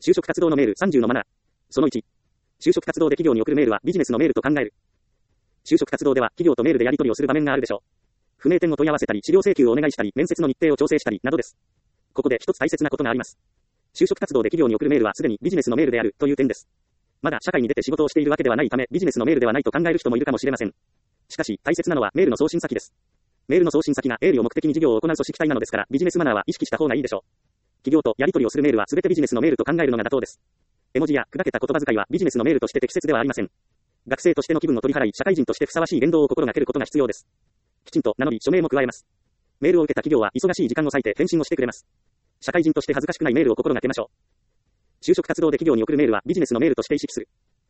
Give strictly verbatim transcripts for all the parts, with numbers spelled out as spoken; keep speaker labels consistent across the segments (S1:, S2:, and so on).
S1: 就職活動のメールさんじゅうのマナー。そのいち。就職活動で企業に送るメールはビジネスのメールと考える。就職活動では企業とメールでやり取りをする場面があるでしょう。不明点を問い合わせたり、資料請求をお願いしたり、面接の日程を調整したり、などです。ここで一つ大切なことがあります。就職活動で企業に送るメールはすでにビジネスのメールであるという点です。まだ社会に出て仕事をしているわけではないため、ビジネスのメールではないと考える人もいるかもしれません。しかし、大切なのはメールの送信先です。メールの送信先が営利を目的に事業を行う組織体なのですから、ビジネスマナーは意識した方がいいでしょう。企業とやり取りをするメールは全てビジネスのメールと考えるのが妥当です。絵文字や砕けた言葉遣いはビジネスのメールとして適切ではありません。学生としての気分を取り払い、社会人としてふさわしい言動を心がけることが必要です。きちんと名乗り、署名も加えます。メールを受けた企業は忙しい時間を割いて返信をしてくれます。社会人として恥ずかしくないメールを心がけましょう。就職活動で企業に送るメールはビジネスのメールとして意識する。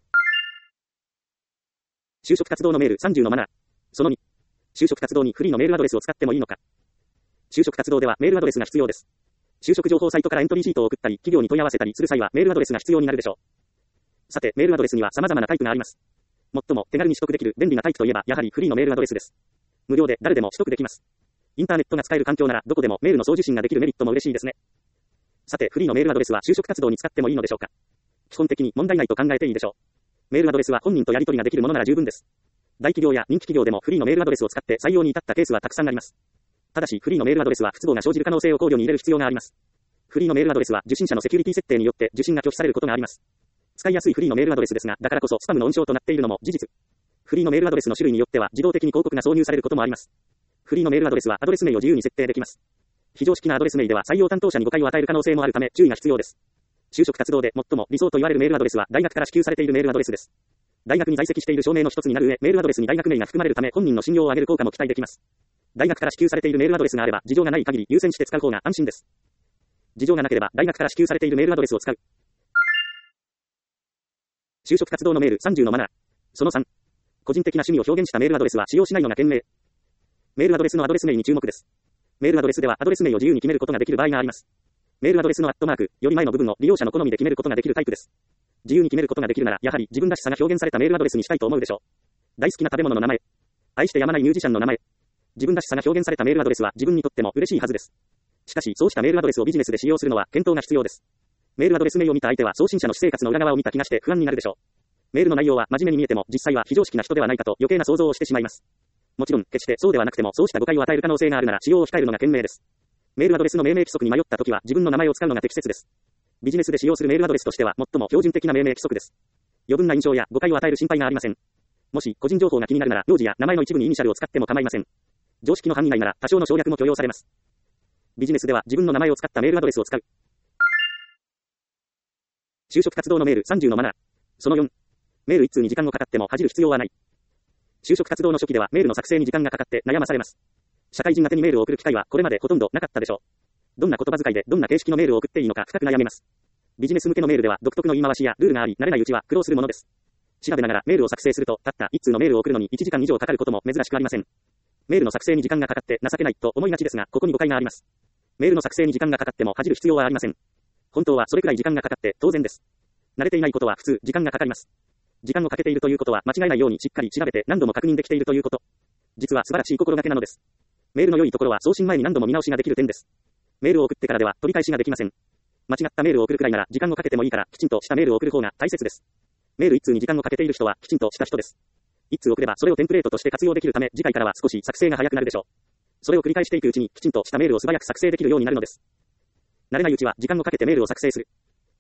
S1: 就職活動のメールさんじゅうのマナー。そのに。就職活動にフリーのメールアドレスを使ってもいいのか。就職活動ではメールアドレスが必要です。就職情報サイトからエントリーシートを送ったり、企業に問い合わせたりする際はメールアドレスが必要になるでしょう。さて、メールアドレスには様々なタイプがあります。最も手軽に取得できる便利なタイプといえば、やはりフリーのメールアドレスです。無料で誰でも取得できます。インターネットが使える環境ならどこでもメールの送受信ができるメリットも嬉しいですね。さて、フリーのメールアドレスは就職活動に使ってもいいのでしょうか。基本的に問題ないと考えていいでしょう。メールアドレスは本人とやり取りができるものなら十分です。大企業や人気企業でもフリーのメールアドレスを使って採用に至ったケースはたくさんあります。ただし、フリーのメールアドレスは不都合が生じる可能性を考慮に入れる必要があります。フリーのメールアドレスは受信者のセキュリティ設定によって受信が拒否されることがあります。使いやすいフリーのメールアドレスですが、だからこそスパムの温床となっているのも事実。フリーのメールアドレスの種類によっては自動的に広告が挿入されることもあります。フリーのメールアドレスはアドレス名を自由に設定できます。非常識なアドレス名では採用担当者に誤解を与える可能性もあるため注意が必要です。就職活動で最も理想と言われるメールアドレスは大学から支給されているメールアドレスです。大学に在籍している証明の一つになる上、メールアドレスに大学名が含まれるため本人の信用を上げる効果も期待できます。大学から支給されているメールアドレスがあれば事情がない限り優先して使う方が安心です。事情がなければ大学から支給されているメールアドレスを使う。就職活動のメールさんじゅうのマナー。そのさん。個人的な趣味を表現したメールアドレスは使用しないのが賢明。メールアドレスのアドレス名に注目です。メールアドレスではアドレス名を自由に決めることができる場合があります。メールアドレスのアットマークより前の部分を利用者の好みで決めることができるタイプです。自由に決めることができるならやはり自分らしさが表現されたメールアドレスにしたいと思うでしょう。大好きな食べ物の名前、愛してやまないミュージシャンの名前、自分らしさが表現されたメールアドレスは自分にとっても嬉しいはずです。しかしそうしたメールアドレスをビジネスで使用するのは検討が必要です。メールアドレス名を見た相手は送信者の私生活の裏側を見た気がして不安になるでしょう。メールの内容は真面目に見えても実際は非常識な人ではないかと余計な想像をしてしまいます。もちろん決してそうではなくてもそうした誤解を与える可能性があるなら使用を控えるのが賢明です。メールアドレスの命名規則に迷ったときは自分の名前を使うのが適切です。ビジネスで使用するメールアドレスとしては最も標準的な命名規則です。余分な印象や誤解を与える心配がありません。もし個人情報が気になるなら名字や名前の一部にイニシャルを使っても構いません。常識の範囲内なら多少の省略も許容されます。ビジネスでは自分の名前を使ったメールアドレスを使う。就職活動のメールさんじゅうのマナー。そのよん。メール一通に時間をかかっても恥じる必要はない。就職活動の初期ではメールの作成に時間がかかって悩まされます。社会人宛てにメールを送る機会はこれまでほとんどなかったでしょう。どんな言葉遣いでどんな形式のメールを送っていいのか深く悩めます。ビジネス向けのメールでは独特の言い回しやルールがあり慣れないうちは苦労するものです。調べながらメールを作成するとたった一通のメールを送るのにいちじかん以上かかることも珍しくありません。メールの作成に時間がかかって情けないと思いがちですがここに誤解があります。メールの作成に時間がかかっても恥じる必要はありません。本当はそれくらい時間がかかって当然です。慣れていないことは普通時間がかかります。時間をかけているということは間違えないようにしっかり調べて何度も確認できているということ。実は素晴らしい心がけなのです。メールの良いところは送信前に何度も見直しができる点です。メールを送ってからでは取り返しができません。間違ったメールを送るくらいなら時間をかけてもいいからきちんとしたメールを送る方が大切です。メール一通に時間をかけている人はきちんとした人です。一通送ればそれをテンプレートとして活用できるため次回からは少し作成が早くなるでしょう。それを繰り返していくうちにきちんとしたメールを素早く作成できるようになるのです。慣れないうちは時間をかけてメールを作成する。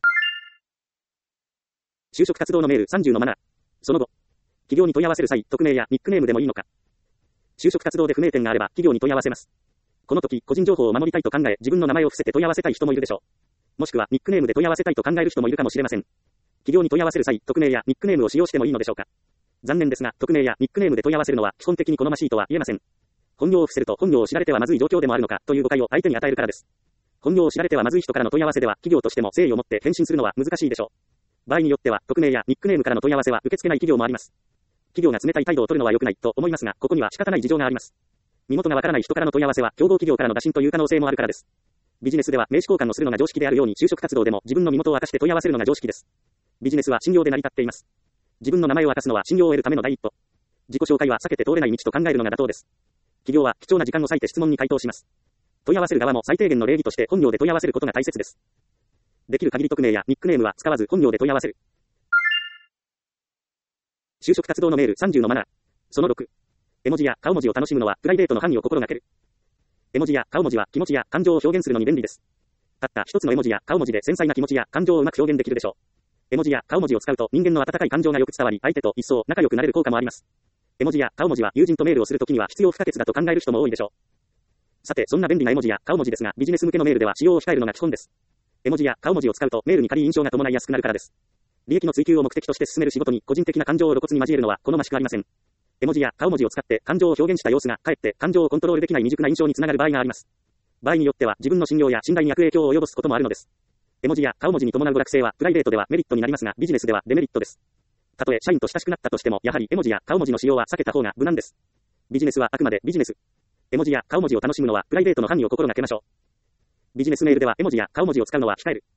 S1: 就職活動のメールさんじゅうのマナー。その後、企業に問い合わせる際、匿名やニックネームでもいいのか。就職活動で不明点があれば企業に問い合わせます。この時、個人情報を守りたいと考え、自分の名前を伏せて問い合わせたい人もいるでしょう。もしくはニックネームで問い合わせたいと考える人もいるかもしれません。企業に問い合わせる際、匿名やニックネームを使用してもいいのでしょうか。残念ですが、匿名やニックネームで問い合わせるのは基本的に好ましいとは言えません。本名を伏せると本名を知られてはまずい状況でもあるのかという誤解を相手に与えるからです。本名を知られてはまずい人からの問い合わせでは企業としても誠意を持って返信するのは難しいでしょう。場合によっては匿名やニックネームからの問い合わせは受け付けない企業もあります。企業が冷たい態度を取るのは良くないと思いますが、ここには仕方ない事情があります。身元がわからない人からの問い合わせは競合企業からの打診という可能性もあるからです。ビジネスでは名刺交換をするのが常識であるように就職活動でも自分の身元を明かして問い合わせるのが常識です。ビジネスは信用で成り立っています。自分の名前を明かすのは信用を得るための第一歩。自己紹介は避けて通れない道と考えるのが妥当です。企業は貴重な時間を割いて質問に回答します。問い合わせる側も最低限の礼儀として本名で問い合わせることが大切です。 できる限り匿名やニックネームは使わず本名で問い合わせる。就職活動のメールさんじゅうのマナー。そのろく。絵文字や顔文字を楽しむのはプライベートの範囲を心がける。絵文字や顔文字は気持ちや感情を表現するのに便利です。たった一つの絵文字や顔文字で繊細な気持ちや感情をうまく表現できるでしょう。絵文字や顔文字を使うと人間の温かい感情がよく伝わり、相手と一層仲良くなれる効果もあります。絵文字や顔文字は友人とメールをするときには必要不可欠だと考える人も多いでしょう。さて、そんな便利な絵文字や顔文字ですが、ビジネス向けのメールでは使用を控えるのが基本です。絵文字や顔文字を使うとメールに軽い印象が伴いやすくなるからです。利益の追求を目的として進める仕事に個人的な感情を露骨に交えるのは好ましくありません。絵文字や顔文字を使って感情を表現した様子がかえって感情をコントロールできない未熟な印象につながる場合があります。場合によっては自分の信用や信頼に悪影響を及ぼすこともあるのです。絵文字や顔文字に伴う娯楽性はプライベートではメリットになりますが、ビジネスではデメリットです。たとえ社員と親しくなったとしても、やはり絵文字や顔文字の使用は避けた方が無難です。ビジネスはあくまでビジネス。絵文字や顔文字を楽しむのはプライベートの範囲を心がけましょう。ビジネスメールでは絵文字や顔文字を使うのは控える。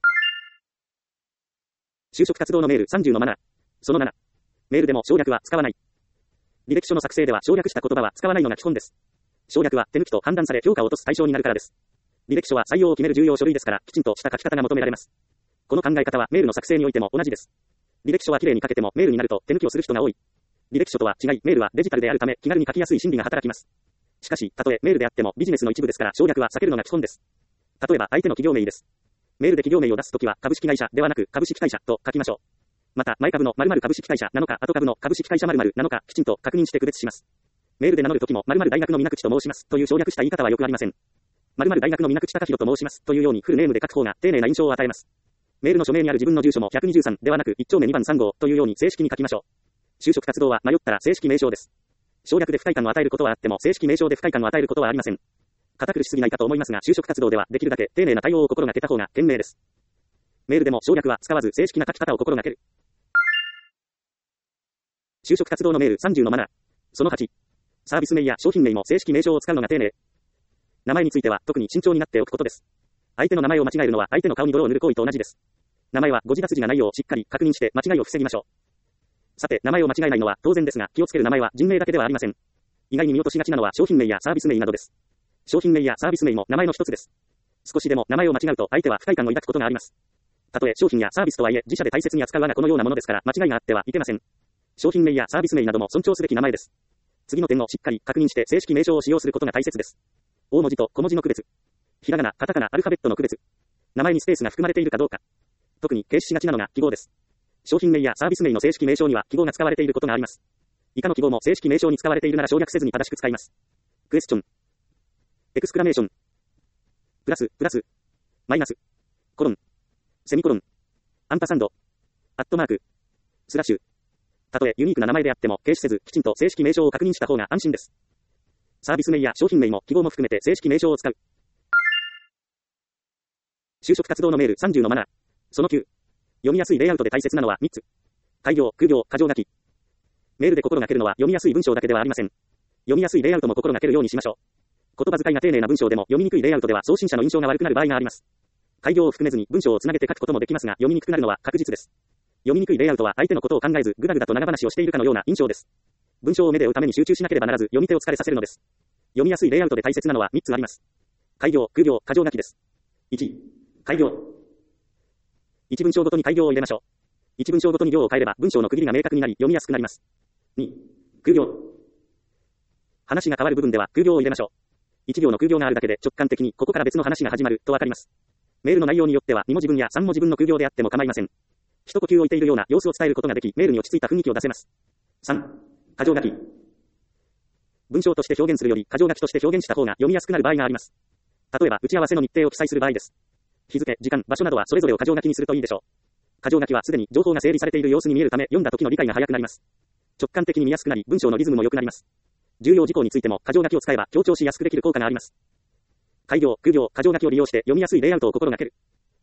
S1: 就職活動のメールさんじゅうのマナー。そのなな。メールでも省略は使わない。履歴書の作成では省略した言葉は使わないのが基本です。省略は手抜きと判断され評価を落とす対象になるからです。履歴書は採用を決める重要書類ですから、きちんとした書き方が求められます。この考え方はメールの作成においても同じです。履歴書は綺麗に書けてもメールになると手抜きをする人が多い。履歴書とは違い、メールはデジタルであるため気軽に書きやすい心理が働きます。しかし、たとえメールであってもビジネスの一部ですから省略は避けるのが基本です。例えば相手の企業名です。メールで企業名を出すときは株式会社ではなく株式会社と書きましょう。また、前株の〇〇株式会社なのか後株の株式会社〇〇なのかきちんと確認して区別します。メールで名乗るときも〇〇大学の水口と申しますという省略した言い方はよくありません。〇〇大学の水口貴弘と申しますというようにフルネームで書く方が丁寧な印象を与えます。メールの署名にある自分の住所もひゃくにじゅうさんではなくいち丁目にばんさん号というように正式に書きましょう。就職活動は迷ったら正式名称です。省略で不快感を与えることはあっても正式名称で不快感を与えることはありません。堅苦しすぎないかと思いますが、就職活動ではできるだけ丁寧な対応を心がけた方が賢明です。メールでも省略は使わず正式な書き方を心がける。就職活動のメールさんじゅうのマナー。そのはち。サービス名や商品名も正式名称を使うのが丁寧。名前については特に慎重になっておくことです。相手の名前を間違えるのは相手の顔に泥を塗る行為と同じです。名前はご自立字がないようしっかり確認して間違いを防ぎましょう。さて、名前を間違えないのは当然ですが、気をつける名前は人名だけではありません。意外に見落としがちなのは商品名やサービス名などです。商品名やサービス名も名前の一つです。少しでも名前を間違うと相手は不快感を抱くことがあります。たとえ商品やサービスとはいえ自社で大切に扱う我がこのようなものですから間違いがあってはいけません。商品名やサービス名なども尊重すべき名前です。次の点をしっかり確認して正式名称を使用することが大切です。大文字と小文字の区別。ひらがな、カタカナ、アルファベットの区別。名前にスペースが含まれているかどうか。特に軽視しがちなのが記号です。商品名やサービス名の正式名称には記号が使われていることがあります。以下の記号も正式名称に使われているなら省略せずに正しく使います。クエスチョン。エクスクラメーション。プラス、プラス。マイナス。コロン。セミコロン。アンパサンド。アットマーク。スラッシュ。たとえユニークな名前であっても軽視せずきちんと正式名称を確認した方が安心です。サービス名や商品名も記号も含めて正式名称を使う。就職活動のメールさんじゅうのマナー。そのきゅう。読みやすいレイアウトで大切なのはみっつ。開業、空行、箇条書き。メールで心がけるのは読みやすい文章だけではありません。読みやすいレイアウトも心がけるようにしましょう。言葉遣いが丁寧な文章でも読みにくいレイアウトでは送信者の印象が悪くなる場合があります。開業を含めずに文章をつなげて書くこともできますが読みにくくなるのは確実です。読みにくいレイアウトは相手のことを考えずぐだぐだと長話をしているかのような印象です。文章を目で追うために集中しなければならず読み手を疲れさせるのです。読みやすいレイアウトで大切なのはみっつあります。開業、空行、箇条書きです。いち. 開業。いち文章ごとに開業を入れましょう。いち文章ごとに行を変えれば文章の区切りが明確になり読みやすくなります。に. 空行。話が変わる部分では空行を入れましょう。いち行の空行があるだけで直感的にここから別の話が始まるとわかります。メールの内容によってはに文字分やさん文字分の空行であっても構いません。一呼吸置いているような様子を伝えることができ、メールに落ち着いた雰囲気を出せます。さん. 箇条書き。文章として表現するより箇条書きとして表現した方が読みやすくなる場合があります。例えば打ち合わせの日程を記載する場合です。日付、時間、場所などはそれぞれを箇条書きにするといいでしょう。箇条書きはすでに情報が整理されている様子に見えるため読んだ時の理解が早くなります。直感的に見やすくなり文章のリズムも良くなります。重要事項についても箇条書きを使えば強調しやすくできる効果があります。開業、空行、箇条書きを利用して読みやすいレイアウトを心がける。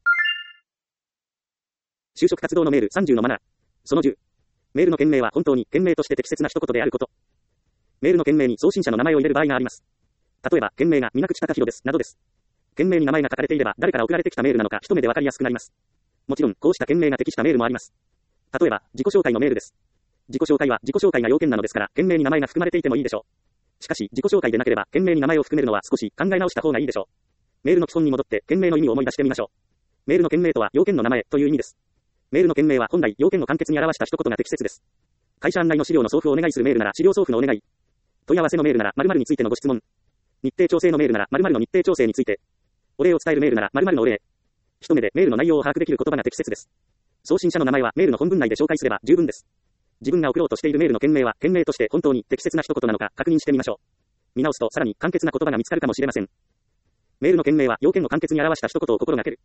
S1: 就職活動のメールさんじゅうのマナー。そのじゅう。メールの件名は本当に件名として適切な一言であること。メールの件名に送信者の名前を入れる場合があります。例えば、件名が水口貴弘です、などです。件名に名前が書かれていれば誰から送られてきたメールなのか一目でわかりやすくなります。もちろん、こうした件名が適したメールもあります。例えば、自己紹介のメールです。自己紹介は自己紹介が要件なのですから、件名に名前が含まれていてもいいでしょう。しかし、自己紹介でなければ、件名に名前を含めるのは少し考え直した方がいいでしょう。メールの基本に戻って、件名の意味を思い出してみましょう。 メールの件名とは要件の名前という意味です。メールの件名は本来要件の簡潔に表した一言が適切です。会社案内の資料の送付をお願いするメールなら資料送付のお願い。問い合わせのメールなら〇〇についてのご質問。日程調整のメールなら〇〇の日程調整について。お礼を伝えるメールなら〇〇のお礼。一目でメールの内容を把握できる言葉が適切です。送信者の名前はメールの本文内で紹介すれば十分です。自分が送ろうとしているメールの件名は件名として本当に適切な一言なのか確認してみましょう。見直すとさらに簡潔な言葉が見つかるかもしれません。メールの件名は要件を簡潔に表した一言を心がける。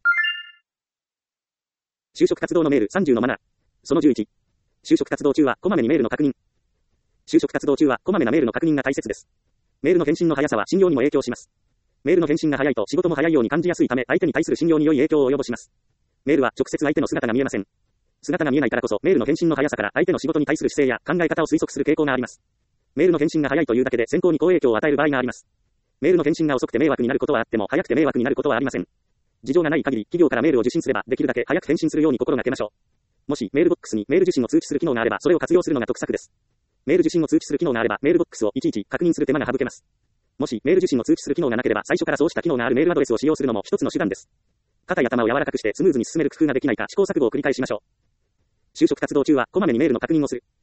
S1: 就職活動のメールさんじゅうのマナー。そのじゅういち。就職活動中はこまめにメールの確認。就職活動中はこまめなメールの確認が大切です。メールの返信の速さは信用にも影響します。メールの返信が早いと仕事も早いように感じやすいため相手に対する信用に良い影響を及ぼします。メールは直接相手の姿が見えません。姿が見えないからこそメールの返信の速さから相手の仕事に対する姿勢や考え方を推測する傾向があります。メールの返信が早いというだけで選考に好影響を与える場合があります。メールの返信が遅くて迷惑になることはあっても早くて迷惑になることはありません。事情がない限り企業からメールを受信すればできるだけ早く返信するように心がけましょう。もしメールボックスにメール受信を通知する機能があればそれを活用するのが得策です。メール受信を通知する機能があればメールボックスをいちいち確認する手間が省けます。もしメール受信を通知する機能がなければ最初からそうした機能があるメールアドレスを使用するのも一つの手段です。肩や頭を柔らかくしてスムーズに進める工夫ができないか試行錯誤を繰り返しましょう。就職活動中はこまめにメールの確認をする。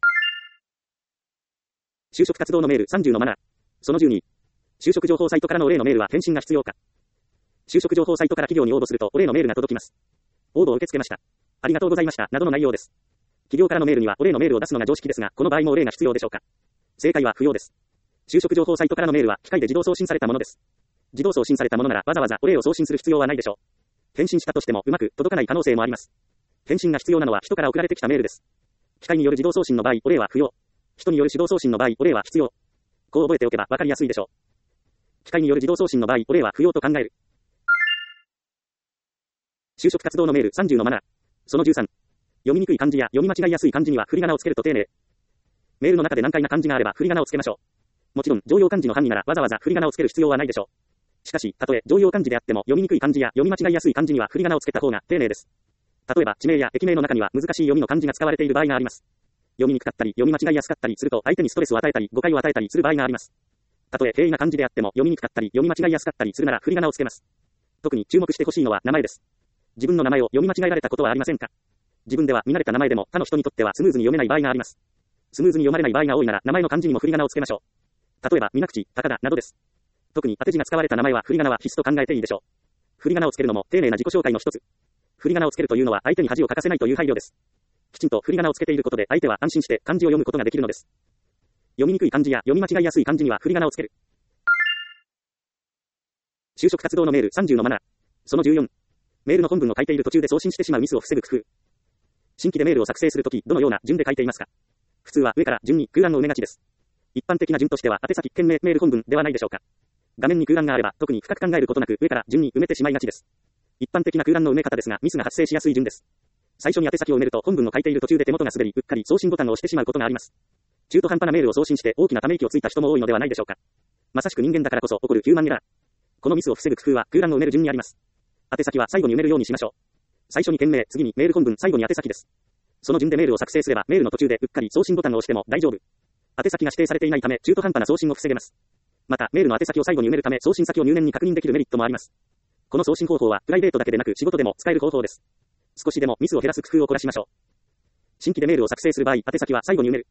S1: 就職活動のメールさんじゅうのマナー。そのじゅうに。就職情報サイトからのお礼のメールは返信が必要か。就職情報サイトから企業に応募するとお礼のメールが届きます。応募を受け付けました。ありがとうございました。などの内容です。企業からのメールにはお礼のメールを出すのが常識ですが、この場合もお礼が必要でしょうか。正解は不要です。就職情報サイトからのメールは機械で自動送信されたものです。自動送信されたものならわざわざお礼を送信する必要はないでしょう。返信したとしてもうまく届かない可能性もあります。返信が必要なのは人から送られてきたメールです。機械による自動送信の場合、お礼は不要。人による手動送信の場合、お礼は必要。こう覚えておけばわかりやすいでしょう。機械による自動送信の場合、お礼は不要と考える。就職活動のメールさんじゅうのマナー。そのじゅうさん。読みにくい漢字や読み間違いやすい漢字には振り仮名をつけると丁寧。メールの中で難解な漢字があれば振り仮名をつけましょう。もちろん常用漢字の範囲ならわざわざ振り仮名をつける必要はないでしょう。しかし、たとえ常用漢字であっても読みにくい漢字や読み間違いやすい漢字には振り仮名をつけた方が丁寧です。例えば地名や駅名の中には難しい読みの漢字が使われている場合があります。読みにくかったり読み間違いやすかったりすると相手にストレスを与えたり誤解を与えたりする場合があります。たとえ平易な漢字であっても読みにくかったり読み間違いやすかったりするなら振り仮名をつけます。特に注目してほしいのは名前です。自分の名前を読み間違えられたことはありませんか？自分では見慣れた名前でも他の人にとってはスムーズに読めない場合があります。スムーズに読まれない場合が多いなら名前の漢字にも振り仮名をつけましょう。例えば水口、高田などです。特に当て字が使われた名前は振り仮名は必須と考えていいでしょう。振り仮名をつけるのも丁寧な自己紹介の一つ。振り仮名をつけるというのは相手に恥をかかせないという配慮です。きちんと振り仮名をつけていることで相手は安心して漢字を読むことができるのです。読みにくい漢字や読み間違いやすい漢字には振り仮名をつける。就職活動のメールさんじゅうのマナー。そのじゅうよん。メールの本文を書いている途中で送信してしまうミスを防ぐ工夫。新規でメールを作成するとき、どのような順で書いていますか？普通は上から順に空欄を埋めがちです。一般的な順としては宛先、件名、メール本文ではないでしょうか。画面に空欄があれば特に深く考えることなく上から順に埋めてしまいがちです。一般的な空欄の埋め方ですがミスが発生しやすい順です。最初に宛先を埋めると本文を書いている途中で手元が滑り、うっかり送信ボタンを押してしまうことがあります。中途半端なメールを送信して大きなため息をついた人も多いのではないでしょうか。まさしく人間だからこそ起こるヒューマンエラー。このミスを防ぐ工夫は空欄を埋める順にあります。宛先は最後に埋めるようにしましょう。最初に件名、次にメール本文、最後に宛先です。その順でメールを作成すればメールの途中でうっかり送信ボタンを押しても大丈夫。宛先が指定されていないため中途半端な送信を防げます。またメールの宛先を最後に埋めるため送信先を入念に確認できるメリットもあります。この送信方法はプライベートだけでなく仕事でも使える方法です。少しでもミスを減らす工夫を凝らしましょう。新規でメールを作成する場合、宛先は最後に埋める。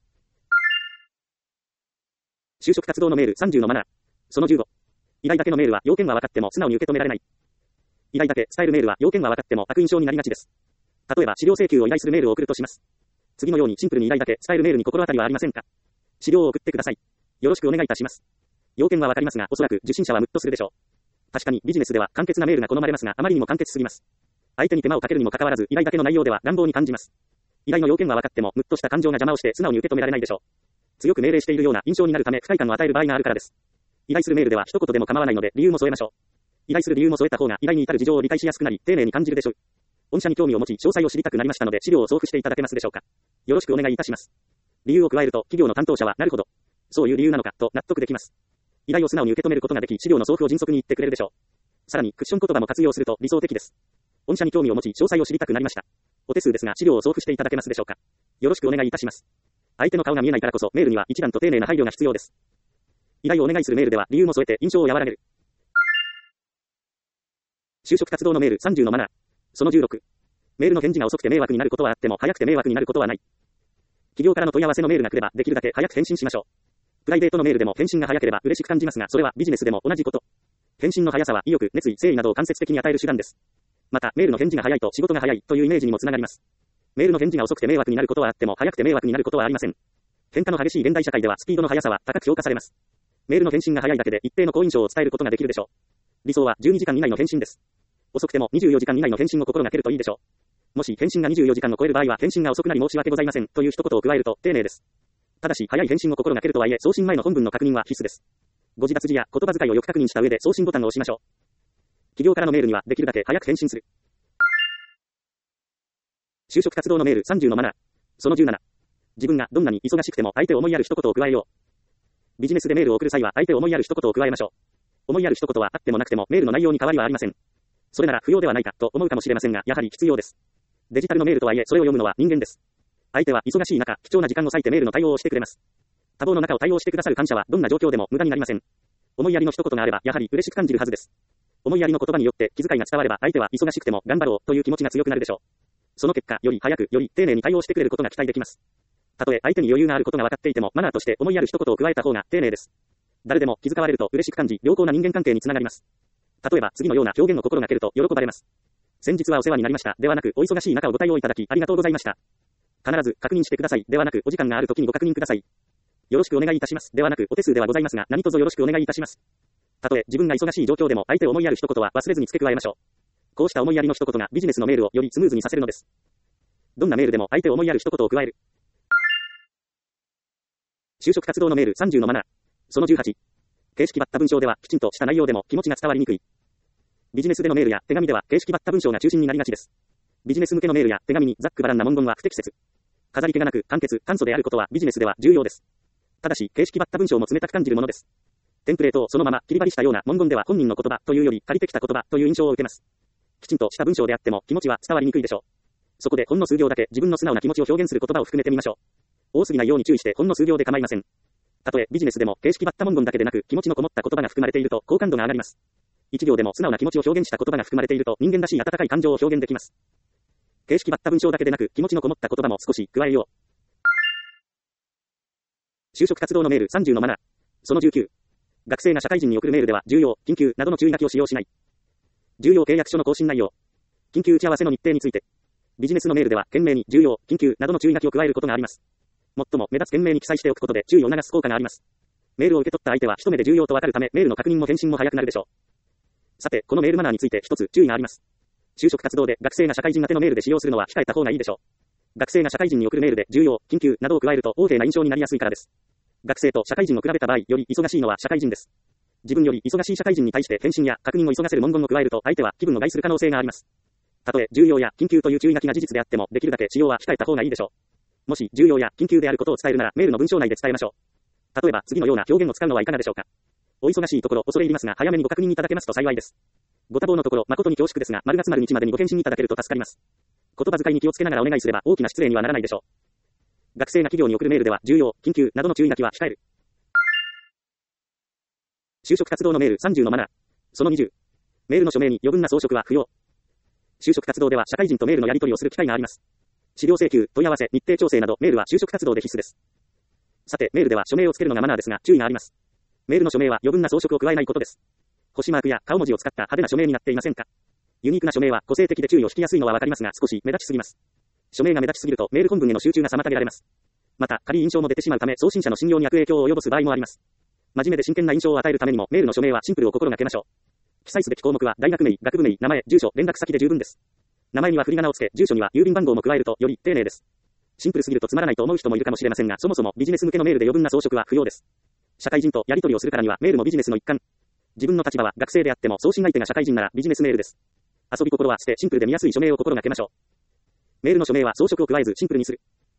S1: 就職活動のメールさんじゅうのマナー。そのじゅうご。依頼だけのメールは要件は分かっても素直に受け止められない。依頼だけ伝えるメールは要件は分かっても悪印象になりがちです。例えば資料請求を依頼するメールを送るとします。次のようにシンプルに依頼だけ伝えるメールに心当たりはありませんか？資料を送ってください。よろしくお願いいたします。要件はわかりますが、おそらく受信者はムッとするでしょう。確かにビジネスでは簡潔なメールが好まれますが、あまりにも簡潔すぎます。相手に手間をかけるにもかかわらず、依頼だけの内容では乱暴に感じます。依頼の要件は分かっても、ムッとした感情が邪魔をして素直に受け止められないでしょう。強く命令しているような印象になるため、不快感を与える場合があるからです。依頼するメールでは一言でも構わないので、理由も添えましょう。依頼する理由も添えた方が依頼に至る事情を理解しやすくなり、丁寧に感じるでしょう。御社に興味を持ち、詳細を知りたくなりましたので、資料を送付していただけますでしょうか。よろしくお願いいたします。理由を加えると、企業の担当者は、なるほど。そういう理由なのか、と納得できます。依頼を素直に受け止めることができ、資料の送付を迅速に言ってくれるでしょう。さらに、クッション言葉も活用すると理想的です。御社に興味を持ち、詳細を知りたくなりました。お手数ですが、資料を送付していただけますでしょうか。よろしくお願いいたします。相手の顔が見えないからこそ、メールには一段と丁寧な配慮が必要です。依頼をお願いするメールでは、理由も添えて印象を和らげる。 就職活動のメールさんじゅうのマナー。そのじゅうろく。メールの返事が遅くて迷惑になることはあっても早くて迷惑になることはない。企業からの問い合わせのメールが来ればできるだけ早く返信しましょう。プライベートのメールでも返信が早ければ嬉しく感じますが、それはビジネスでも同じこと。返信の速さは意欲、熱意、誠意などを間接的に与える手段です。また、メールの返事が早いと仕事が早いというイメージにもつながります。メールの返事が遅くて迷惑になることはあっても早くて迷惑になることはありません。変化の激しい現代社会ではスピードの速さは高く評価されます。メールの返信が早いだけで一定の好印象を伝えることができるでしょう。理想はじゅうにじかん以内の返信です。遅くてもにじゅうよじかん以内の返信を心がけるといいでしょう。もし返信がにじゅうよじかんを超える場合は返信が遅くなり申し訳ございませんという一言を加えると丁寧です。ただし早い返信を心がけるとはいえ送信前の本文の確認は必須です。ご自立字や言葉遣いをよく確認した上で送信ボタンを押しましょう。企業からのメールにはできるだけ早く返信する。就職活動のメールさんじゅうのマナー。そのじゅうなな。自分がどんなに忙しくても相手を思いやる一言を加えよう。ビジネスでメールを送る際は相手を思いやる一言を加えましょう。思いやる一言はあってもなくてもメールの内容に変わりはありません。それなら不要ではないかと思うかもしれませんが、やはり必要です。デジタルのメールとはいえそれを読むのは人間です。相手は忙しい中、貴重な時間を割いてメールの対応をしてくれます。多忙の中を対応してくださる感謝はどんな状況でも無駄になりません。思いやりの一言があればやはり嬉しく感じるはずです。思いやりの言葉によって気遣いが伝われば相手は忙しくても頑張ろうという気持ちが強くなるでしょう。その結果、より早く、より丁寧に対応してくれることが期待できます。たとえ相手に余裕があることが分かっていても、マナーとして思いやる一言を加えた方が丁寧です。誰でも気遣われると嬉しく感じ、良好な人間関係につながります。例えば、次のような表現を心がけると喜ばれます。先日はお世話になりました。ではなく、お忙しい中をご対応いただき、ありがとうございました。必ず確認してください。ではなく、お時間があるときにご確認ください。よろしくお願いいたします。ではなく、お手数ではございますが、何卒よろしくお願いいたします。たとえ自分が忙しい状況でも相手を思いやる一言は忘れずに付け加えましょう。こうした思いやりの一言がビジネスのメールをよりスムーズにさせるのです。どんなメールでも相手を思いやる一言を加える。就職活動のメールさんじゅうのマナー。そのじゅうはち。形式ばった文章ではきちんとした内容でも気持ちが伝わりにくい。ビジネスでのメールや手紙では形式ばった文章が中心になりがちです。ビジネス向けのメールや手紙にざっくばらんな文言は不適切。飾り気がなく簡潔、簡素であることはビジネスでは重要です。ただし、形式ばった文章も冷たく感じるものです。テンプレートをそのまま切り張りしたような文言では本人の言葉というより借りてきた言葉という印象を受けます。きちんとした文章であっても気持ちは伝わりにくいでしょう。そこでほんの数行だけ自分の素直な気持ちを表現する言葉を含めてみましょう。多すぎないように注意してほんの数行で構いません。たとえビジネスでも形式ばった文言だけでなく気持ちのこもった言葉が含まれていると好感度が上がります。一行でも素直な気持ちを表現した言葉が含まれていると人間らしい温かい感情を表現できます。形式ばった文章だけでなく気持ちのこもった言葉も少し加えよう。就職活動のメールさんじゅうのマナー。そのじゅうきゅう。学生が社会人に送るメールでは重要、緊急などの注意書きを使用しない。重要契約書の更新内容。緊急打ち合わせの日程について。ビジネスのメールでは懸命に重要、緊急などの注意書きを加えることがあります。もっとも目立つ懸命に記載しておくことで注意を促す効果があります。メールを受け取った相手は一目で重要とわかるためメールの確認も返信も早くなるでしょう。さて、このメールマナーについて一つ注意があります。就職活動で学生が社会人宛てのメールで使用するのは控えた方がいいでしょう。学生が社会人に送るメールで重要、緊急などを加えると横柄な印象になりやすいからです。学生と社会人を比べた場合、より忙しいのは社会人です。自分より忙しい社会人に対して返信や確認を急がせる文言を加えると相手は気分を害する可能性があります。たとえ重要や緊急という注意書きが事実であってもできるだけ使用は控えた方がいいでしょう。もし重要や緊急であることを伝えるならメールの文章内で伝えましょう。例えば次のような表現を使うのはいかがでしょうか。お忙しいところ恐れ入りますが早めにご確認いただけますと幸いです。ご多忙のところ誠に恐縮ですが丸月丸日までにご返信いただけると助かります。言葉遣いに気をつけながらお願いすれば大きな失礼にはならないでしょう。学生が企業に送るメールでは重要、緊急などの注意書きは控える。就職活動のメールさんじゅうのマナー。そのにじゅう。メールの署名に余分な装飾は不要。就職活動では社会人とメールのやり取りをする機会があります。資料請求、問い合わせ、日程調整などメールは就職活動で必須です。さて、メールでは署名をつけるのがマナーですが注意があります。メールの署名は余分な装飾を加えないことです。星マークや顔文字を使った派手な署名になっていませんか。ユニークな署名は個性的で注意を引きやすいのはわかりますが少し目立ちすぎます。署名が目立ちすぎるとメール本文への集中が妨げられます。また、仮印象も出てしまうため送信者の信用に悪影響を及ぼす場合もあります。真面目で真剣な印象を与えるためにもメールの署名はシンプルを心がけましょう。記載すべき項目は大学名、学部名、名前、住所、連絡先で十分です。名前には振り仮名をつけ、住所には郵便番号も加えるとより丁寧です。シンプルすぎるとつまらないと思う人もいるかもしれませんが、そもそもビジネス向けのメールで余分な装飾は不要です。社会人とやり取りをするからにはメールもビジネスの一環。自分の立場は学生であっても送信相手が社会人ならビジネスメールです。遊び心は捨てシンプルで見やすい署名を心がけましょう。メールの署名は装飾を加えずシンプルにする。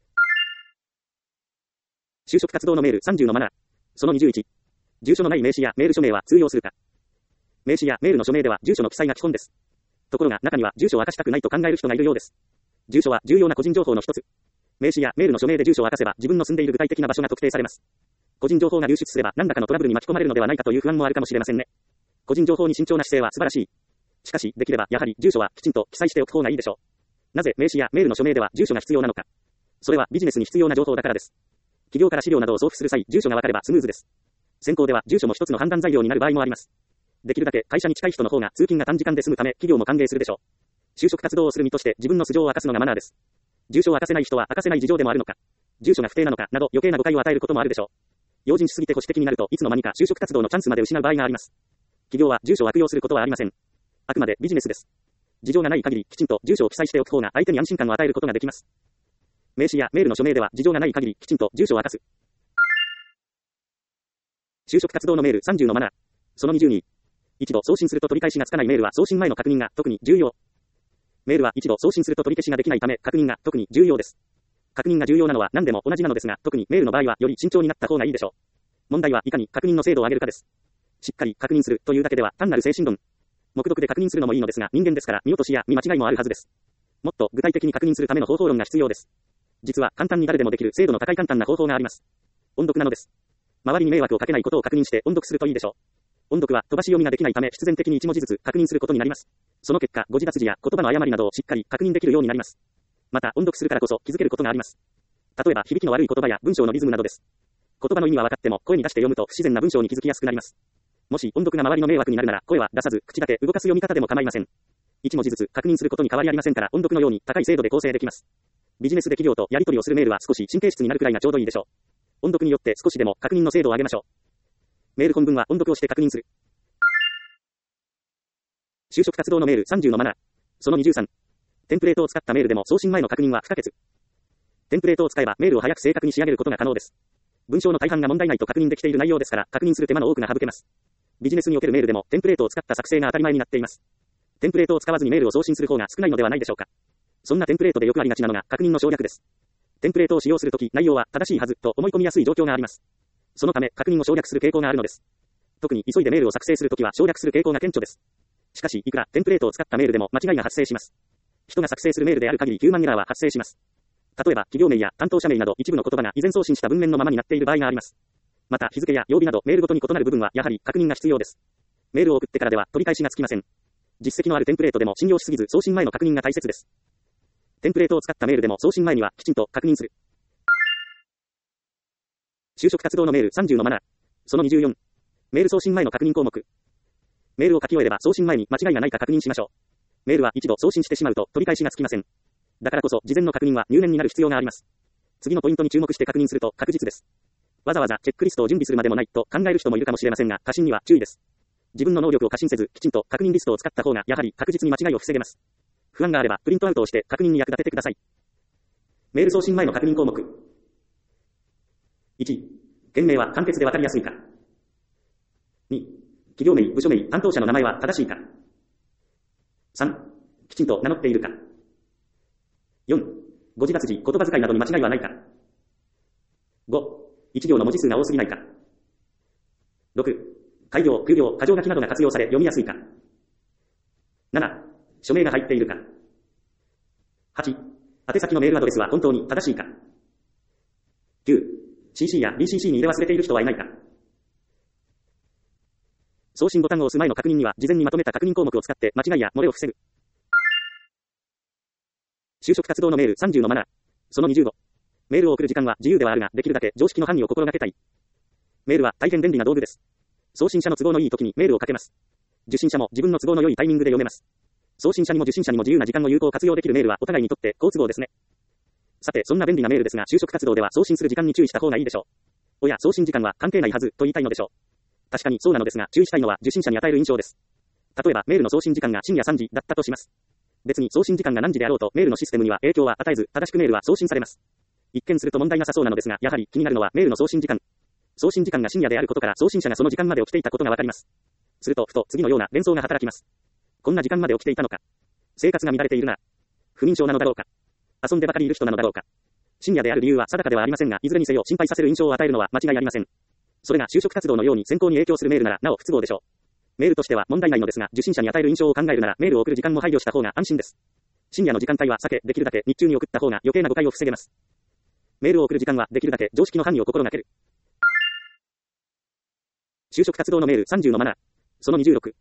S1: 就職活動のメールさんじゅうのマナー。そのにじゅういち。住所のない名刺やメール署名は通用するか。名刺やメールの署名では住所の記載が基本です。ところが中には住所を明かしたくないと考える人がいるようです。住所は重要な個人情報の一つ。名刺やメールの署名で住所を明かせば自分の住んでいる具体的な場所が特定されます。個人情報が流出すれば何らかのトラブルに巻き込まれるのではないかという不安もあるかもしれませんね。個人情報に慎重な姿勢は素晴らしい。 しかし、できればやはり住所はきちんと記載しておく方がいいでしょう。なぜ名刺やメールの署名では住所が必要なのか。それはビジネスに必要な情報だからです。企業から資料などを送付する際、住所が分かればスムーズです。先行では住所も一つの判断材料になる場合もあります。できるだけ会社に近い人の方が通勤が短時間で済むため、企業も歓迎するでしょう。就職活動をする身として自分の素性を明かすのがマナーです。住所を明かせない人は明かせない事情でもあるのか、住所が不定なのかなど余計な誤解を与えることもあるでしょう。用心しすぎて保守的になるといつの間にか就職活動のチャンスまで失う場合があります。企業は住所を悪用することはありません。あくまでビジネスです。事情がない限りきちんと住所を記載しておく方が相手に安心感を与えることができます。名刺やメールの署名では事情がない限りきちんと住所を明かす。就職活動のメールさんじゅうのマナー。そのにじゅうに。一度送信すると取り返しがつかないメールは送信前の確認が特に重要。メールは一度送信すると取り消しができないため確認が特に重要です。確認が重要なのは何でも同じなのですが、特にメールの場合はより慎重になった方がいいでしょう。問題はいかに確認の精度を上げるかです。しっかり確認するというだけでは単なる精神論。目読で確認するのもいいのですが、人間ですから見落としや見間違いもあるはずです。もっと具体的に確認するための方法論が必要です。実は簡単に誰でもできる精度の高い簡単な方法があります。音読なのです。周りに迷惑をかけないことを確認して音読するといいでしょう。音読は飛ばし読みができないため必然的に一文字ずつ確認することになります。その結果、誤字脱字や言葉の誤りなどをしっかり確認できるようになります。また、音読するからこそ気づけることがあります。例えば、響きの悪い言葉や文章のリズムなどです。言葉の意味は分かっても、声に出して読むと不自然な文章に気づきやすくなります。もし音読が周りの迷惑になるなら、声は出さず、口だけ動かす読み方でも構いません。一文字ずつ確認することに変わりありませんから、音読のように高い精度で構成できます。ビジネスで企業とやり取りをするメールは少し神経質になるくらいがちょうどいいでしょう。音読によって少しでも確認の精度を上げましょう。メール本文は音読をして確認する。就職活動のメールさんじゅうのマナー。そのにじゅうさん。テンプレートを使ったメールでも送信前の確認は不可欠。テンプレートを使えばメールを早く正確に仕上げることが可能です。文章の大半が問題ないと確認できている内容ですから確認する手間の多くが省けます。ビジネスにおけるメールでもテンプレートを使った作成が当たり前になっています。テンプレートを使わずにメールを送信する方が少ないのではないでしょうか。そんなテンプレートでよくありがちなのが確認の省略です。テンプレートを使用するとき内容は正しいはずと思い込みやすい状況があります。そのため確認を省略する傾向があるのです。特に急いでメールを作成するときは省略する傾向が顕著です。しかし、いくらテンプレートを使ったメールでも間違いが発生します。人が作成するメールである限りヒューマンエラーは発生します。例えば、企業名や担当者名など一部の言葉が以前送信した文面のままになっている場合があります。また、日付や曜日などメールごとに異なる部分はやはり確認が必要です。メールを送ってからでは取り返しがつきません。実績のあるテンプレートでも信用しすぎず送信前の確認が大切です。テンプレートを使ったメールでも送信前にはきちんと確認する。就職活動のメールさんじゅうのマナー。そのにじゅうよん。メール送信前の確認項目。メールを書き終えれば送信前に間違いがないか確認しましょう。メールは一度送信してしまうと取り返しがつきません。だからこそ事前の確認は入念になる必要があります。次のポイントに注目して確認すると確実です。わざわざチェックリストを準備するまでもないと考える人もいるかもしれませんが、過信には注意です。自分の能力を過信せず、きちんと確認リストを使った方がやはり確実に間違いを防げます。不安があればプリントアウトをして確認に役立ててください。メール送信前の確認項目。いち. 件名は簡潔でわかりやすいか。に. 企業名、部署名、担当者の名前は正しいか。さん. きちんと名乗っているか。よん. 誤字脱字、言葉遣いなどに間違いはないか。ご. 一行の文字数が多すぎないか。ろく. 開業、空行、箇条書きなどが活用され読みやすいか。なな. 署名が入っているか。はち. 宛先のメールアドレスは本当に正しいか。きゅう. シーシー や ビーシーシー に入れ忘れている人はいないか。送信ボタンを押す前の確認には事前にまとめた確認項目を使って間違いや漏れを防ぐ。就職活動のメールさんじゅうのマナー。そのにじゅうご。メールを送る時間は自由ではあるが、できるだけ常識の範囲を心がけたい。メールは大変便利な道具です。送信者の都合のいい時にメールをかけます。受信者も自分の都合の良いタイミングで読めます。送信者にも受信者にも自由な時間を有効活用できるメールはお互いにとって好都合ですね。さて、そんな便利なメールですが、就職活動では送信する時間に注意した方がいいでしょう。おや、送信時間は関係ないはずと言いたいのでしょう。確かにそうなのですが、注意したいのは受信者に与える印象です。例えば、メールの送信時間が深夜さんじだったとします。別に送信時間が何時であろうとメールのシステムには影響は与えず、正しくメールは送信されます。一見すると問題なさそうなのですが、やはり気になるのはメールの送信時間。送信時間が深夜であることから送信者がその時間まで起きていたことがわかります。すると、ふと次のような連想が働きます。こんな時間まで起きていたのか。生活が乱れているな。不眠症なのだろうか。遊んでばかりいる人なのだろうか。深夜である理由は定かではありませんが、いずれにせよ心配させる印象を与えるのは間違いありません。それが就職活動のように選考に影響するメールならなお不都合でしょう。メールとしては問題ないのですが、受信者に与える印象を考えるならメールを送る時間も配慮した方が安心です。深夜の時間帯は避け、できるだけ日中に送った方が余計な誤解を防げます。メールを送る時間はできるだけ常識の範囲を心がける。就職活動のメールさんじゅうのマナー。そのにじゅうろく。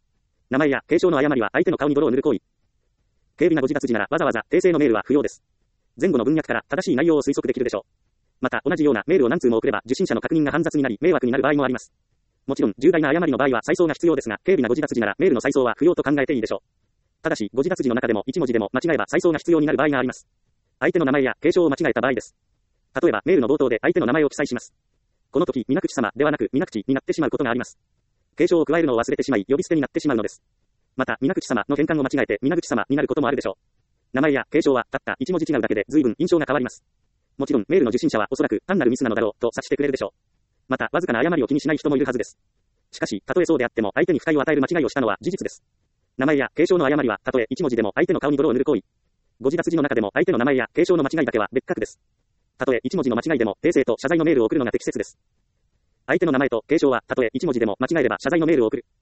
S1: 名前や継承の誤りは相手の顔に泥を塗る行為。軽微なご自立時ならわざわざ訂正のメールは不要です。前後の文脈から正しい内容を推測できるでしょう。また、同じようなメールを何通も送れば受信者の確認が煩雑になり迷惑になる場合もあります。もちろん、重大な誤りの場合は再送が必要ですが、軽微なご自立時ならメールの再送は不要と考えていいでしょう。ただし、ご自立時の中でもいち文字でも間違えば再送が必要になる場合があります。相手の名前や継承を間違えた場合です。例えば、メールの冒頭で相手の名前を記載します。この時、皆口様ではなく、皆口になってしまうことがあります。継承を加えるのを忘れてしまい、呼び捨てになってしまうのです。また、皆口様の変換を間違えて、皆口様になることもあるでしょう。名前や継承は、たった一文字違うだけで随分印象が変わります。もちろん、メールの受信者はおそらく単なるミスなのだろうと察してくれるでしょう。また、わずかな誤りを気にしない人もいるはずです。しかし、たとえそうであっても、相手に不快を与える間違いをしたのは事実です。名前や継承の誤りは、たとえ一文字でも相手の顔に泥を塗る行為。ご自立時の中でも相手の名前や継承の間違いだけは別格です。たとえ一文字の間違いでも訂正と謝罪のメールを送るのが適切です。相手の名前と継承はたとえ一文字でも間違えれば謝罪のメールを送る。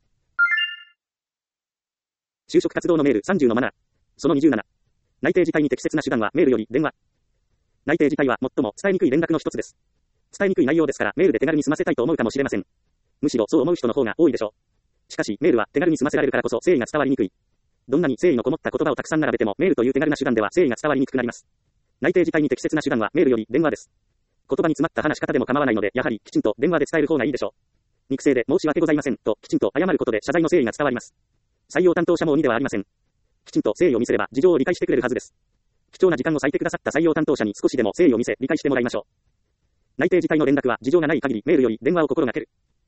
S1: 就職活動のメールさんじゅうのマナー。そのにじゅうなな。内定自体に適切な手段はメールより電話。内定自体は最も伝えにくい連絡の一つです。伝えにくい内容ですからメールで手軽に済ませたいと思うかもしれません。むしろそう思う人の方が多いでしょう。しかしメールは手軽に済ませられるからこそ誠意が伝わりにくい。どんなに誠意のこもった言葉をたくさん並べてもメールという手軽な手段では誠意が伝わりにくくなります。内定自体に適切な手段はメールより電話です。言葉に詰まった話し方でも構わないので、やはりきちんと電話で伝える方がいいでしょう。肉声で申し訳ございませんときちんと謝ることで謝罪の誠意が伝わります。採用担当者も鬼ではありません。きちんと誠意を見せれば事情を理解してくれるはずです。貴重な時間を割いてくださった採用担当者に少しでも誠意を見せ理解してもらいましょう。内定自体の連絡は事情がない限りメールより電話を心がける。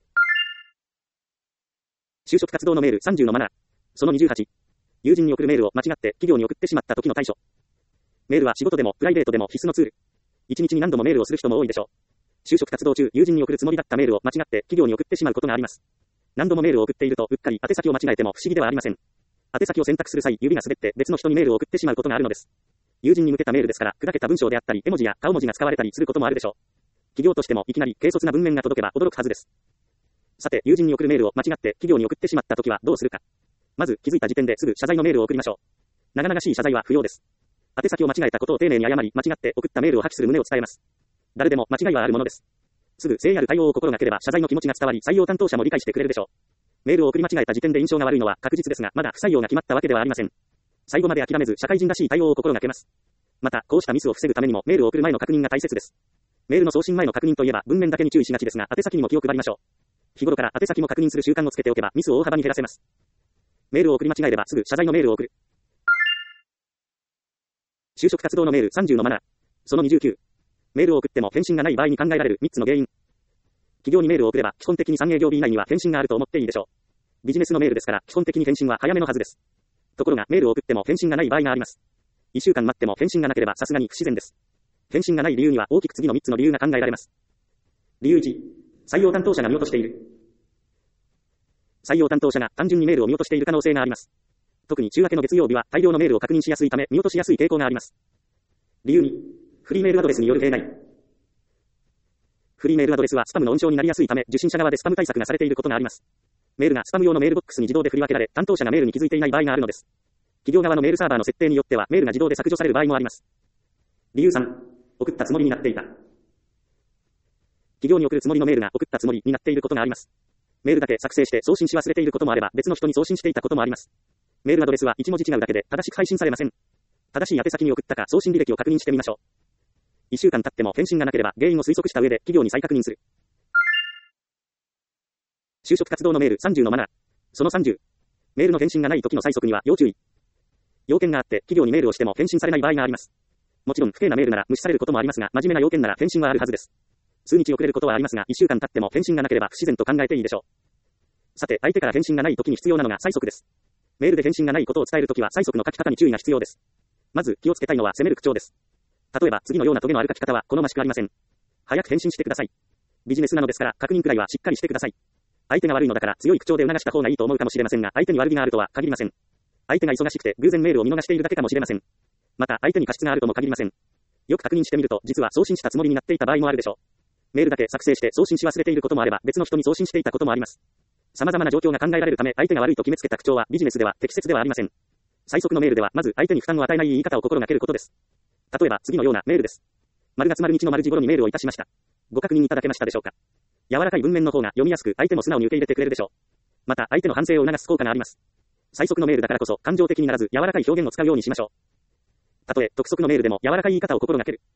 S1: 就職活動のメールさんじゅうのマナー。そのにじゅうはち。友人に送るメールを間違って企業に送ってしまった時の対処。メールは仕事でもプライベートでも必須のツール。一日に何度もメールをする人も多いでしょう。就職活動中、友人に送るつもりだったメールを間違って企業に送ってしまうことがあります。何度もメールを送っているとうっかり宛先を間違えても不思議ではありません。宛先を選択する際、指が滑って別の人にメールを送ってしまうことがあるのです。友人に向けたメールですから、砕けた文章であったり、絵文字や顔文字が使われたりすることもあるでしょう。企業としてもいきなり軽率な文面が届けば驚くはずです。さて、友人に送るメールを間違って企業に送ってしまったときはどうするか。まず気づいた時点ですぐ謝罪のメールを送りましょう。長々しい謝罪は不要です。宛先を間違えたことを丁寧に謝り、間違って送ったメールを破棄する旨を伝えます。誰でも間違いはあるものです。すぐ誠意ある対応を心がければ謝罪の気持ちが伝わり、採用担当者も理解してくれるでしょう。メールを送り間違えた時点で印象が悪いのは確実ですが、まだ不採用が決まったわけではありません。最後まで諦めず社会人らしい対応を心がけます。また、こうしたミスを防ぐためにもメールを送る前の確認が大切です。メールの送信前の確認といえば文面だけに注意しがちですが、宛先にも気を配りましょう。日頃から宛先も確認する習慣をつけておけばミスを大幅に減らせます。メールを送り間違えればすぐ謝罪のメールを送る。就職活動のメールさんじゅうのマナー。そのにじゅうきゅう。メールを送っても返信がない場合に考えられるみっつの原因。企業にメールを送れば基本的にさん営業日以内には返信があると思っていいでしょう。ビジネスのメールですから基本的に返信は早めのはずです。ところがメールを送っても返信がない場合があります。いっしゅうかん待っても返信がなければさすがに不自然です。返信がない理由には大きく次のみっつの理由が考えられます。理由いち、採用担当者が見落としている。採用担当者が単純にメールを見落としている可能性があります。特に週明けの月曜日は大量のメールを確認しやすいため見落としやすい傾向があります。理由に、フリーメールアドレスによる弊害。フリーメールアドレスはスパムの温床になりやすいため受信者側でスパム対策がされていることがあります。メールがスパム用のメールボックスに自動で振り分けられ、担当者がメールに気づいていない場合があるのです。企業側のメールサーバーの設定によってはメールが自動で削除される場合もあります。理由さん、送ったつもりになっていた。企業に送るつもりのメールが送ったつもりになっていることがあります。メールだけ作成して送信し忘れていることもあれば別の人に送信していたこともあります。メールアドレスはいち文字違うだけで正しく配信されません。正しい宛先に送ったか送信履歴を確認してみましょう。いっしゅうかん経っても返信がなければ原因を推測した上で企業に再確認する。就職活動のメールさんじゅうのマナー。そのさんじゅう。メールの返信がない時の催促には要注意。要件があって企業にメールをしても返信されない場合があります。もちろん不敬なメールなら無視されることもありますが、真面目な要件なら返信はあるはずです。数日遅れることはありますが、いっしゅうかん経っても返信がなければ不自然と考えていいでしょう。さて、相手から返信がない時に必要なのが催促です。メールで返信がないことを伝えるときは催促の書き方に注意が必要です。まず気をつけたいのは責める口調です。例えば次のようなトゲのある書き方は好ましくありません。早く返信してください。ビジネスなのですから確認くらいはしっかりしてください。相手が悪いのだから強い口調で促した方がいいと思うかもしれませんが、相手に悪気があるとは限りません。相手が忙しくて偶然メールを見逃しているだけかもしれません。また相手に過失があるとも限りません。よく確認してみると実は送信したつもりになっていた場合もあるでしょう。メールだけ作成して送信し忘れていることもあれば別の人に送信していたこともあります。様々な状況が考えられるため相手が悪いと決めつけた口調はビジネスでは適切ではありません。最速のメールではまず相手に負担を与えない言い方を心がけることです。例えば次のようなメールです。丸月丸日の丸時頃にメールをいたしました。ご確認いただけましたでしょうか。柔らかい文面の方が読みやすく相手も素直に受け入れてくれるでしょう。また相手の反省を促す効果があります。 最速のメールだからこそ感情的にならず柔らかい表現を使うようにしましょう。たとえ督促のメールでも柔らかい言い方を心がける。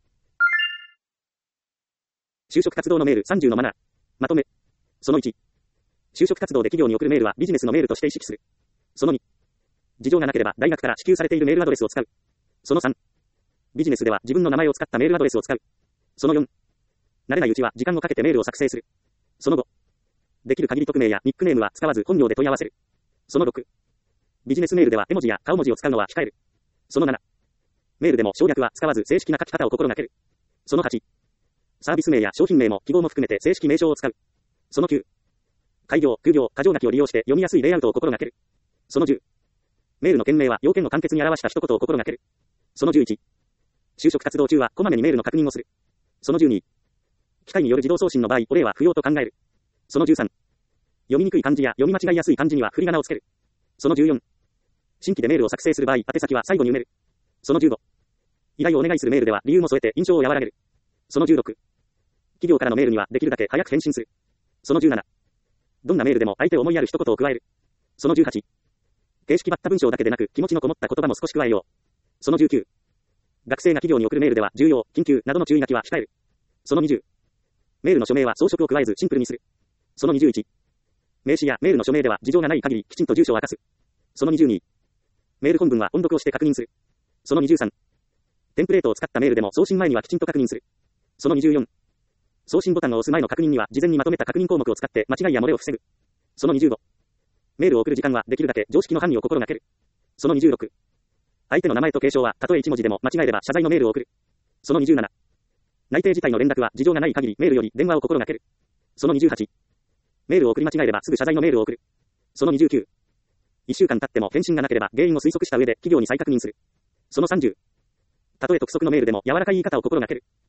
S1: 就職活動のメールさんじゅうのマナー。まとめ。そのいち。就職活動で企業に送るメールはビジネスのメールとして意識する。そのに。事情がなければ大学から支給されているメールアドレスを使う。そのさん。ビジネスでは自分の名前を使ったメールアドレスを使う。そのよん。慣れないうちは時間をかけてメールを作成する。そのご。できる限り匿名やニックネームは使わず本名で問い合わせる。そのろく。ビジネスメールでは絵文字や顔文字を使うのは控える。そのなな。メールでも省略は使わず正式な書き方を心がける。そのはち。サービス名や商品名も記号も含めて正式名称を使う。そのきゅう。開業、休業、箇条書きを利用して読みやすいレイアウトを心がける。そのじゅう。メールの件名は要件を簡潔に表した一言を心がける。そのじゅういち。就職活動中はこまめにメールの確認をする。そのじゅうに。機械による自動送信の場合、お礼は不要と考える。そのじゅうさん。読みにくい漢字や読み間違いやすい漢字には振り仮名をつける。そのじゅうよん。新規でメールを作成する場合、宛先は最後に埋める。そのじゅうご。依頼をお願いするメールでは理由も添えて印象を和らげる。そのじゅうろく。企業からのメールにはできるだけ早く返信する。そのじゅうなな。どんなメールでも相手を思いやる一言を加える。そのじゅうはち。形式ばった文章だけでなく気持ちのこもった言葉も少し加えよう。そのじゅうきゅう。学生が企業に送るメールでは重要、緊急などの注意書きは控える。そのにじゅう。メールの署名は装飾を加えずシンプルにする。そのにじゅういち。名刺やメールの署名では事情がない限りきちんと住所を明かす。そのにじゅうに。メール本文は音読をして確認する。そのにじゅうさん。テンプレートを使ったメールでも送信前にはきちんと確認する。そのにじゅうよん。送信ボタンを押す前の確認には事前にまとめた確認項目を使って間違いや漏れを防ぐ。そのにじゅうご。メールを送る時間はできるだけ常識の範囲を心がける。そのにじゅうろく。相手の名前と継承はたとえいち文字でも間違えれば謝罪のメールを送る。そのにじゅうなな。内定自体の連絡は事情がない限りメールより電話を心がける。そのにじゅうはち。メールを送り間違えればすぐ謝罪のメールを送る。そのにじゅうきゅう。いっしゅうかん経っても返信がなければ原因を推測した上で企業に再確認する。そのさんじゅう。たとえ督促のメールでも柔らかい言い方を心がける。